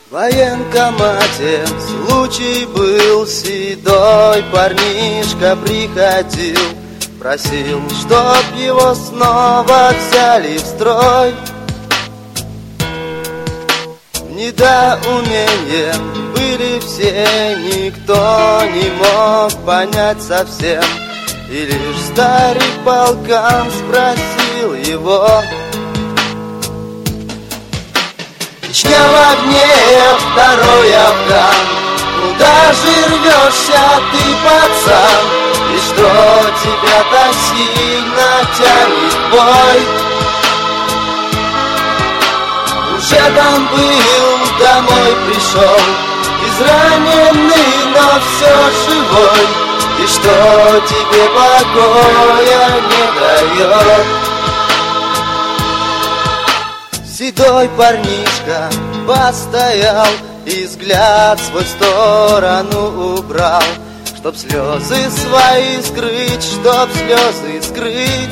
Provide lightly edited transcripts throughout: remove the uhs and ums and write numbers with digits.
В военкомате случай был, седой парнишка приходил, просил, чтоб его снова взяли в строй. В недоумении были все, никто не мог понять совсем. И лишь старик полкан спросил его: Чечня в огне, второй Афган, куда же рвешься ты, пацан? И что тебя так сильно тянет в бой? Уже там был, домой пришел, израненный, но все живой. И что тебе покоя не дает? Седой парнишка постоял и взгляд свой в сторону убрал, чтоб слезы свои скрыть, чтоб слезы скрыть.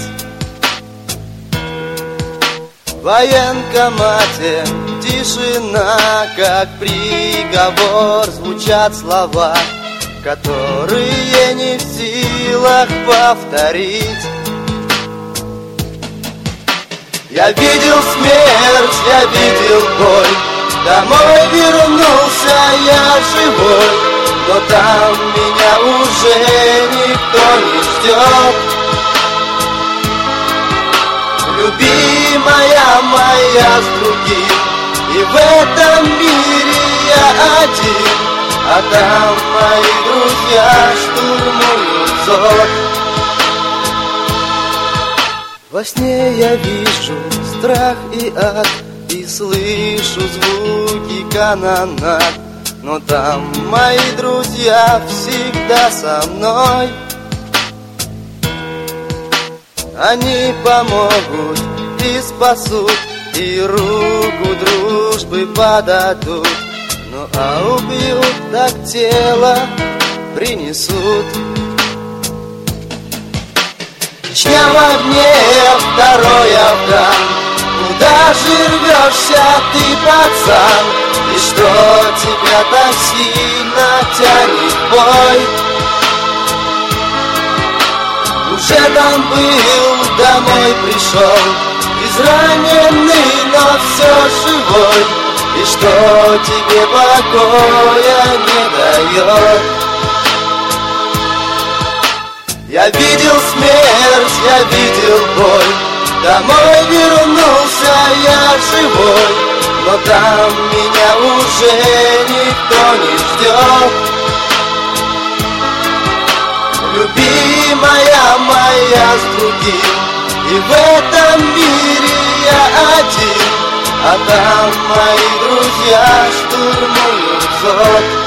В военкомате тишина, как приговор, звучат слова, которые не в силах повторить. Я видел смерть, я видел боль, домой вернулся я живой, но там меня уже никто не ждет. Любимая моя с другим, и в этом мире я один, а там мои друзья штурмуют зод. Во сне я вижу страх и ад, и слышу звуки канонад, но там мои друзья всегда со мной. Они помогут и спасут, и руку дружбы подадут, ну а убьют, так тело принесут. Чечня в огне, второй Афган, куда же рвешься ты, пацан? И что тебя так сильно тянет в бой? Уже там был, домой пришел, израненный, но все живой. И что тебе покоя не дает? Я видел смерть, я видел боль, домой вернулся я живой, но там меня уже никто не ждет. Любимая моя с другим, и в этом мире я один, а там мои друзья штурмуют зод.